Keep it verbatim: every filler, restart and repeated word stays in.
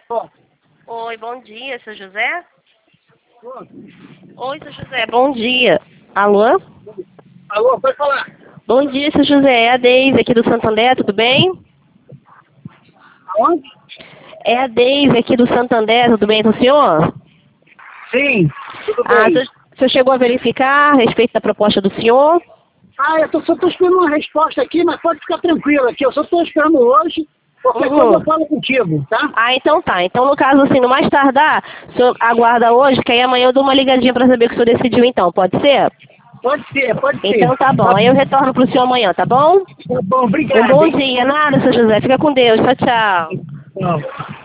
Ó, Oi, bom dia, seu José? ó. Oi, seu José, bom dia. Alô? Alô, pode falar. Bom dia, seu José. É a Deise aqui do Santander, tudo bem? Aonde? É a Deise aqui do Santander, tudo bem com o senhor? Sim, tudo Ah, o bem. senhor o senhor chegou a verificar a respeito da proposta do senhor? Ah, eu tô, só estou esperando uma resposta aqui, mas pode ficar tranquilo aqui. Eu só estou esperando hoje. Qualquer coisa Uhum. eu falo contigo, tá? Ah, então tá. Então, no caso, assim, no mais tardar, o senhor aguarda hoje, que aí amanhã eu dou uma ligadinha pra saber o que o senhor decidiu, então. Pode ser? Pode ser, pode ser. Então tá bom. Tá, Aí eu retorno pro senhor amanhã, tá bom? tá bom, Um obrigado, bom hein? dia. Nada, seu José. Fica com Deus. Tchau, tchau. Tchau.